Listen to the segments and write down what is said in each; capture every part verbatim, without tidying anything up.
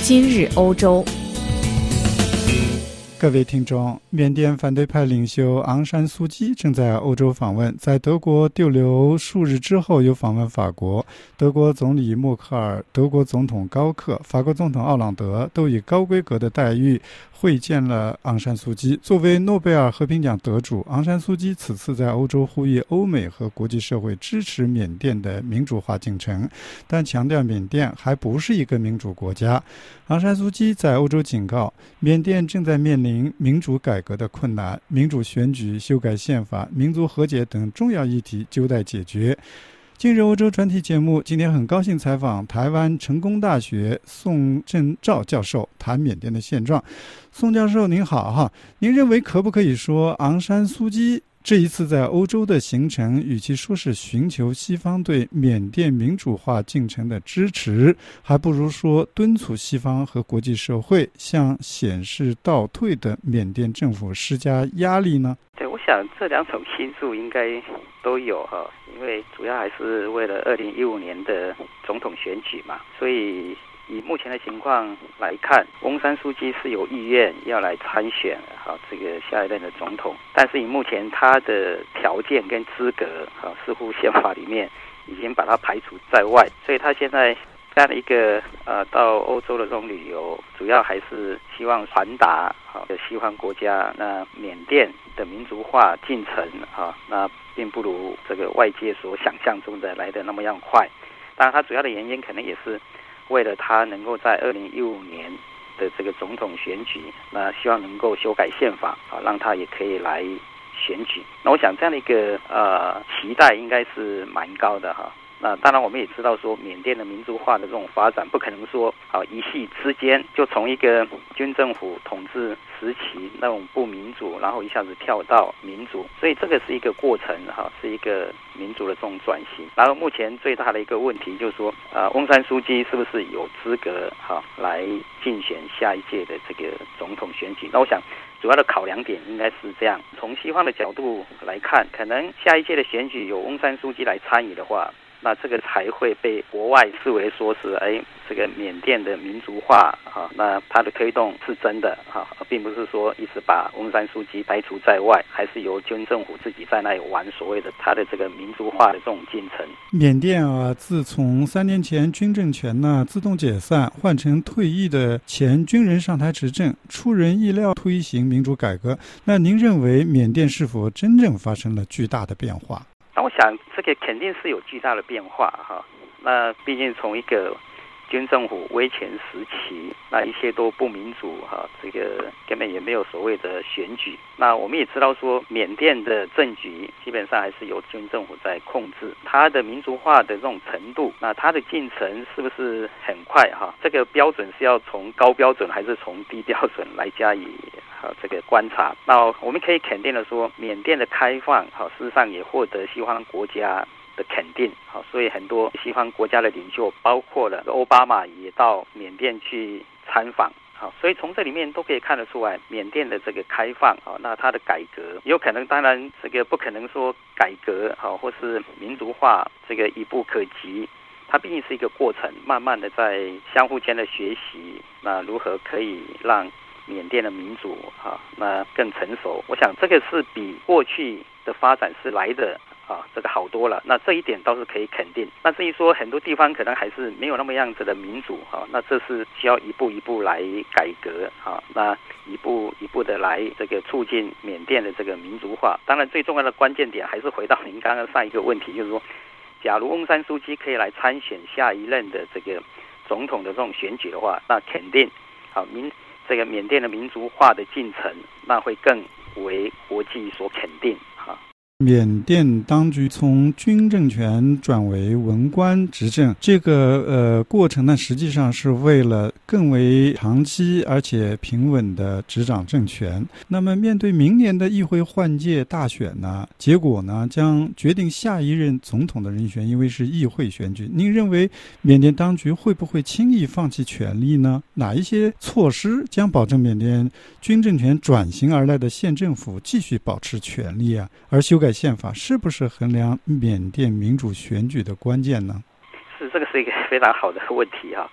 今日欧洲。 各位听众，缅甸反对派领袖昂山素姬正在欧洲访问，在德国逗留数日之后又访问法国。德国总理默克尔、德国总统高克、法国总统奥朗德都以高规格的待遇会见了昂山素姬。作为诺贝尔和平奖得主，昂山素姬此次在欧洲呼吁欧美和国际社会支持缅甸的民主化进程，但强调缅甸还不是一个民主国家。昂山素姬在欧洲警告，缅甸正在面临民主改革的困难，民主选举、修改宪法、民族和解等重要议题就待解决。今日欧洲专题节目今天很高兴采访台湾成功大学宋振照教授，谈缅甸的现状。宋教授您好哈，您认为可不可以说昂山素姬这一次在欧洲的行程，与其说是寻求西方对缅甸民主化进程的支持，还不如说敦促西方和国际社会向显示倒退的缅甸政府施加压力呢？ 对，我想这两种因素应该都有哈，因为主要还是为了二零一五年的总统选举嘛，所以以目前的情况来看，翁山书记是有意愿要来参选好这个下一任的总统，但是以目前他的条件跟资格好似乎宪法里面已经把他排除在外，所以他现在这样的一个呃到欧洲的这种旅游，主要还是希望传达好西方国家那缅甸的民族化进程啊，那并不如这个外界所想象中的来的那么样快。当然，他主要的原因可能也是为了他能够在二零一五年的这个总统选举，那希望能够修改宪法啊，让他也可以来选举。那我想这样的一个呃期待应该是蛮高的哈。那当然我们也知道说，缅甸的民族化的这种发展不可能说啊一夕之间就从一个军政府统治时期那种不民主，然后一下子跳到民主，所以这个是一个过程哈，是一个民主的这种转型。然后目前最大的一个问题就是说，呃，翁山书记是不是有资格哈来竞选下一届的这个总统选举？那我想主要的考量点应该是这样：从西方的角度来看，可能下一届的选举有翁山书记来参与的话，那这个才会被国外视为说是哎，这个缅甸的民族化啊，那它的推动是真的啊，并不是说一直把翁山书记排除在外，还是由军政府自己在那里玩所谓的它的这个民族化的这种进程。 缅甸啊，自从三年前军政权呢自动解散，换成退役的前军人上台执政，出人意料推行民主改革。那您认为缅甸是否真正发生了巨大的变化？ 那我想这个肯定是有巨大的变化哈。那毕竟从一个军政府威权时期，那一切都不民主哈，这个根本也没有所谓的选举。那我们也知道说，缅甸的政局基本上还是由军政府在控制，它的民族化的这种程度，那它的进程是不是很快哈？这个标准是要从高标准还是从低标准来加以好这个观察？那我们可以肯定的说，缅甸的开放好，事实上也获得西方国家的肯定，好，所以很多西方国家的领袖，包括了奥巴马也到缅甸去参访，好，所以从这里面都可以看得出来，缅甸的这个开放，好，那它的改革有可能，当然这个不可能说改革，好，或是民族化这个一步可及，它毕竟是一个过程，慢慢的在相互间的学习，那如何可以让缅甸的民主啊，那更成熟？我想这个是比过去的发展是来的啊，这个好多了。那这一点倒是可以肯定。那至于说很多地方可能还是没有那么样子的民主啊，那这是需要一步一步来改革啊，那一步一步的来这个促进缅甸的这个民族化。当然，最重要的关键点还是回到您刚刚上一个问题，就是说，假如翁山书记可以来参选下一任的这个总统的这种选举的话，那肯定啊民。这个缅甸的民族化的进程，那会更为国际所肯定哈。 缅甸当局从军政权转为文官执政，这个呃过程呢，实际上是为了更为长期而且平稳的执掌政权。那么面对明年的议会换届大选呢，结果呢将决定下一任总统的人选，因为是议会选举。您认为缅甸当局会不会轻易放弃权力呢？哪一些措施将保证缅甸军政权转型而来的县政府继续保持权力啊？而修改宪法是不是衡量缅甸民主选举的关键呢？ 是，这个是一个非常好的问题哈。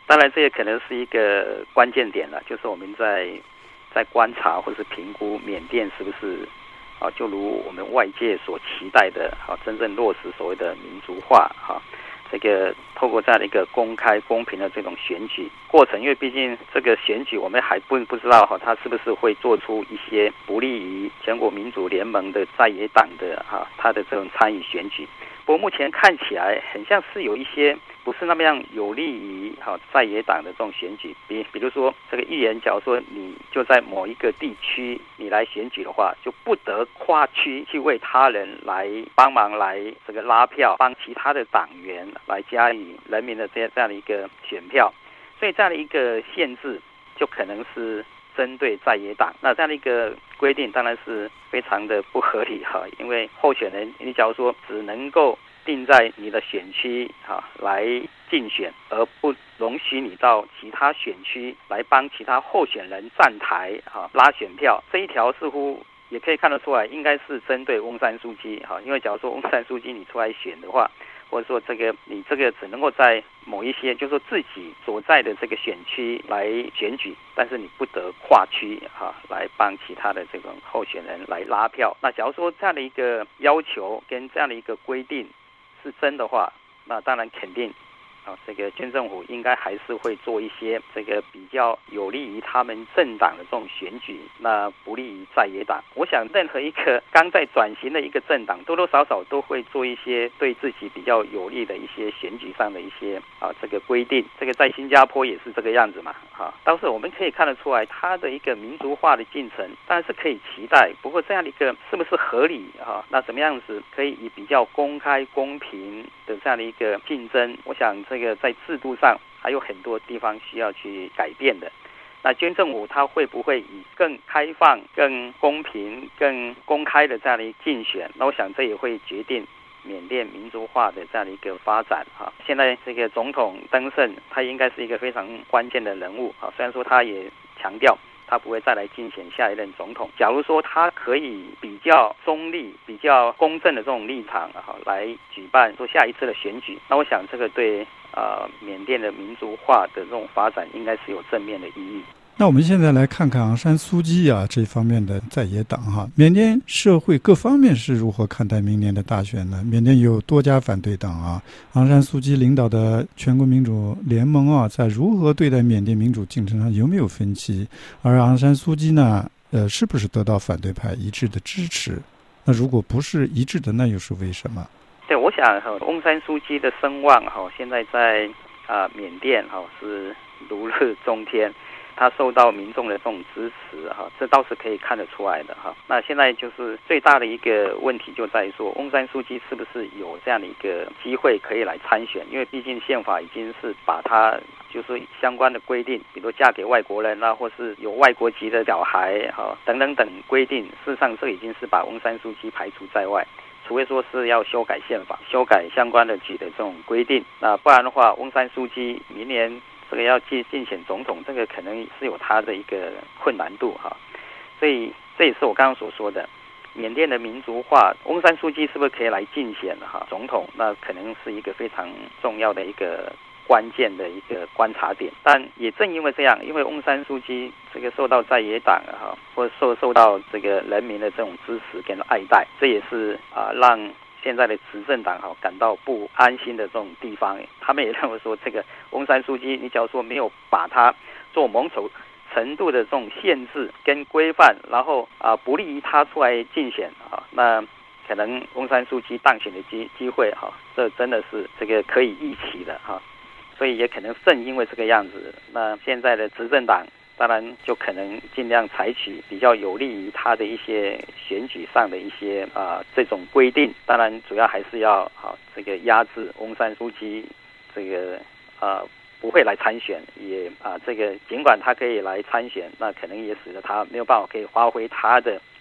当然这也可能是一个关键点了，就是我们在在观察或是评估缅甸是不是啊，就如我们外界所期待的，啊，真正落实所谓的民族化，哈、啊，这个透过这样的一个公开公平的这种选举过程，因为毕竟这个选举我们还不不知道哈，它是不是会做出一些不利于全国民主联盟的在野党的哈，它的这种参与选举。不过目前看起来很像是有一些不是那么样有利于哈在野党的这种选举，比比如说这个议员，假如说你就在某一个地区你来选举的话，就不得跨区去为他人来帮忙来这个拉票，帮其他的党员来加以人民的这这样的一个选票，所以这样的一个限制就可能是针对在野党。那这样的一个规定当然是非常的不合理哈，因为候选人你假如说只能够定在你的选区哈来竞选，而不容许你到其他选区来帮其他候选人站台哈拉选票，这一条似乎也可以看得出来，应该是针对翁山书记哈，因为假如说翁山书记你出来选的话，或者说这个你这个只能够在某一些就是说自己所在的这个选区来选举，但是你不得跨区哈来帮其他的这种候选人来拉票。那假如说这样的一个要求跟这样的一个规定是真的话，那当然肯定啊，这个军政府应该还是会做一些这个比较有利于他们政党的这种选举，那不利于在野党。我想任何一个刚在转型的一个政党，多多少少都会做一些对自己比较有利的一些选举上的一些啊这个规定。这个在新加坡也是这个样子嘛，哈、啊。倒是我们可以看得出来，它的一个民族化的进程当然是可以期待，不过这样的一个是不是合理啊？那怎么样子可以以比较公开公平的这样的一个竞争？我想这个在制度上还有很多地方需要去改变的。那军政府它会不会以更开放、更公平、更公开的这样的一个竞选？那我想这也会决定缅甸民族化的这样的一个发展哈。现在这个总统登盛，他应该是一个非常关键的人物啊。虽然说他也强调他不会再来竞选下一任总统。假如说他可以比较中立、比较公正的这种立场啊，来举办说下一次的选举，那我想这个对呃缅甸的民族化的这种发展应该是有正面的意义。 那我们现在来看看昂山素季啊这方面的在野党哈，缅甸社会各方面是如何看待明年的大选呢？缅甸有多家反对党啊，昂山素季领导的全国民主联盟啊，在如何对待缅甸民主进程上有没有分歧？而昂山素季呢，呃，是不是得到反对派一致的支持？那如果不是一致的，那又是为什么？ 对，我想哈，翁山书记的声望哈，现在在啊、呃、缅甸哈是如日中天。他受到民众的这种支持哈，这倒是可以看得出来的哈。那现在就是最大的一个问题就在于说，翁山书记是不是有这样的一个机会可以来参选？因为毕竟宪法已经是把他就是相关的规定，比如嫁给外国人啦、啊，或是有外国籍的小孩哈等等等规定，事实上这已经是把翁山书记排除在外。除非说是要修改宪法，修改相关的举的这种规定，那不然的话，翁山书记明年这个要竞竞选总统，这个可能是有他的一个困难度哈。所以这也是我刚刚所说的，缅甸的民族化，翁山书记是不是可以来竞选哈总统？那可能是一个非常重要的一个关键的一个观察点。但也正因为这样，因为翁山书记这个受到在野党哈，或者受受到这个人民的这种支持跟爱戴，这也是啊让现在的执政党哈感到不安心的这种地方。他们也认为说，这个翁山书记，你假如说没有把他做某种程度的这种限制跟规范，然后啊不利于他出来竞选啊，那可能翁山书记当选的机机会哈，这真的是这个可以预期的哈。所以也可能正因为这个样子，那现在的执政党当然就可能尽量采取比较有利于他的一些选举上的一些啊、呃、这种规定。当然主要还是要啊这个压制翁山书记这个啊、呃、不会来参选，也啊这个尽管他可以来参选，那可能也使得他没有办法可以发挥他的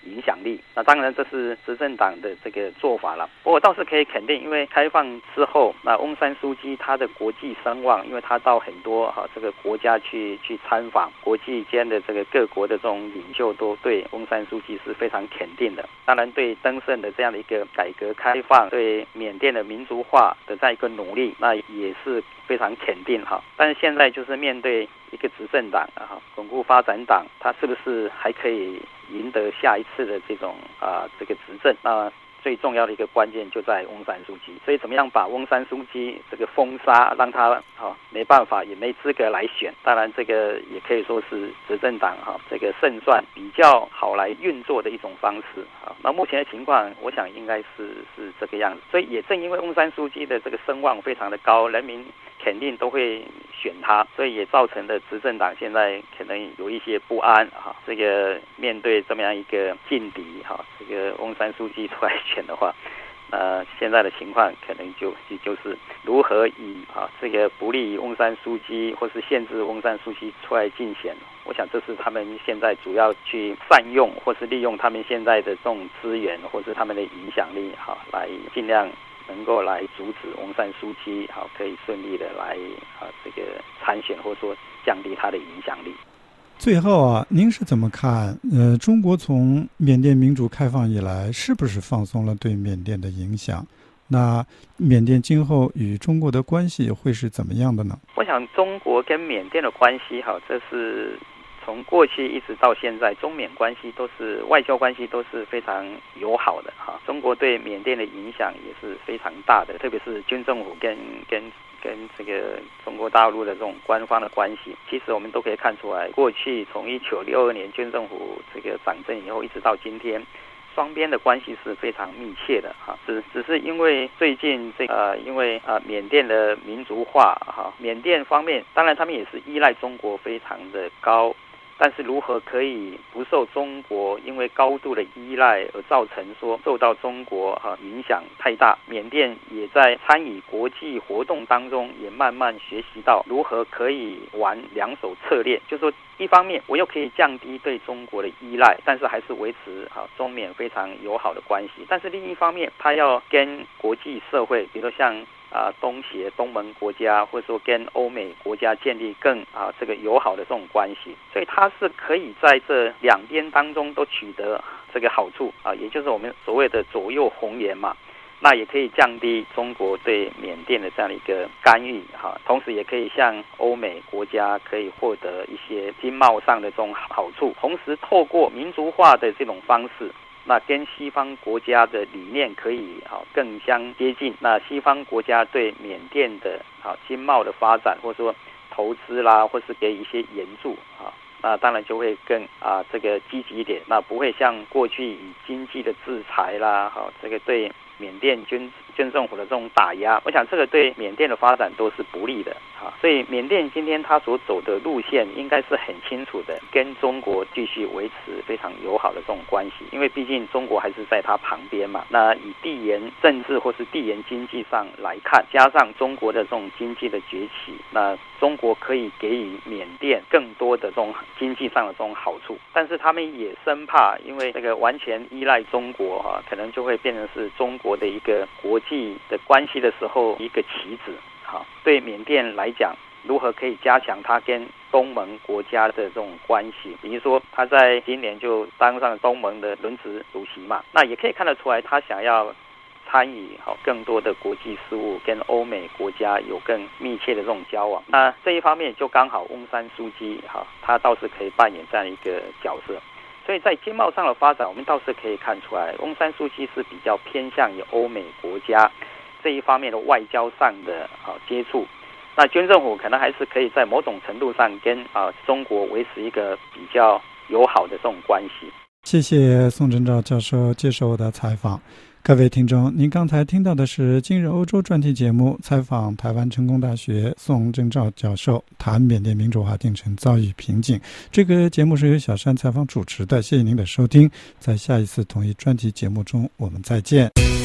影响力。那当然这是执政党的这个做法了。不过倒是可以肯定，因为开放之后，那翁山书记他的国际声望，因为他到很多哈、啊、这个国家去去参访，国际间的这个各国的这种领袖都对翁山书记是非常肯定的。当然对登盛的这样的一个改革开放，对缅甸的民族化的这样一个努力，那也是非常肯定哈。但是现在就是面对一个执政党啊，巩固发展党，他是不是还可以赢得下一次的这种啊这个执政？那最重要的一个关键就在翁山书记，所以怎么样把翁山书记这个封杀，让他哈、哦、没办法也没资格来选。当然这个也可以说是执政党哈、哦、这个胜算比较好来运作的一种方式啊。那目前的情况，我想应该是是这个样子。所以也正因为翁山书记的这个声望非常的高，人民肯定都会选他，所以也造成了执政党现在可能有一些不安哈。这个面对这么样一个劲敌哈，这个翁山书记出来选的话，呃，现在的情况可能就就就是如何以啊这个不利于翁山书记，或是限制翁山书记出来竞选。我想这是他们现在主要去善用，或是利用他们现在的这种资源，或是他们的影响力哈，来尽量能够来阻止翁山书记好可以顺利的来啊这个参选，或者说降低他的影响力。 最后啊，您是怎么看？呃，中国从缅甸民主开放以来，是不是放松了对缅甸的影响？那缅甸今后与中国的关系会是怎么样的呢？ 我想中国跟缅甸的关系，好，这是从过去一直到现在，中缅关系都是外交关系都是非常友好的哈。中国对缅甸的影响也是非常大的，特别是军政府跟跟跟这个中国大陆的这种官方的关系，其实我们都可以看出来，过去从一九六二年军政府这个掌政以后，一直到今天，双边的关系是非常密切的哈。只只是因为最近这个、呃、因为啊、呃、缅甸的民族化哈，缅甸方面当然他们也是依赖中国非常的高。但是如何可以不受中国因为高度的依赖而造成说受到中国哈、啊、影响太大？缅甸也在参与国际活动当中，也慢慢学习到如何可以玩两手策略，就是说一方面我又可以降低对中国的依赖，但是还是维持哈、啊、中缅非常友好的关系。但是另一方面，他要跟国际社会，比如说像啊，东协、东盟国家，或者说跟欧美国家建立更啊这个友好的这种关系，所以它是可以在这两边当中都取得这个好处啊，也就是我们所谓的左右逢源嘛。那也可以降低中国对缅甸的这样的一个干预哈，同时也可以向欧美国家可以获得一些经贸上的这种好处，同时透过民族化的这种方式。那跟西方国家的理念可以好更相接近，那西方国家对缅甸的好经贸的发展，或者说投资啦，或是给一些援助啊，那当然就会更啊这个积极一点，那不会像过去以经济的制裁啦，好这个对缅甸军军政府的这种打压，我想这个对缅甸的发展都是不利的啊。所以缅甸今天它所走的路线应该是很清楚的，跟中国继续维持非常友好的这种关系，因为毕竟中国还是在它旁边嘛。那以地缘政治或是地缘经济上来看，加上中国的这种经济的崛起，那中国可以给予缅甸更多的这种经济上的这种好处，但是他们也生怕，因为这个完全依赖中国哈、啊，可能就会变成是中国的一个国际的关系的时候一个棋子。好，对缅甸来讲，如何可以加强它跟东盟国家的这种关系？比如说，他在今年就当上东盟的轮值主席嘛，那也可以看得出来，他想要参与好更多的国际事务，跟欧美国家有更密切的这种交往。那这一方面就刚好翁山书记哈，他倒是可以扮演这样一个角色。所以在经贸上的发展，我们倒是可以看出来，翁山书记是比较偏向于欧美国家这一方面的外交上的啊接触。那军政府可能还是可以在某种程度上跟啊中国维持一个比较友好的这种关系。 谢谢宋振照教授接受我的采访。各位听众，您刚才听到的是今日欧洲专题节目，采访台湾成功大学宋振照教授，谈缅甸民主化进程遭遇瓶颈。这个节目是由小山采访主持的，谢谢您的收听，在下一次同一专题节目中我们再见。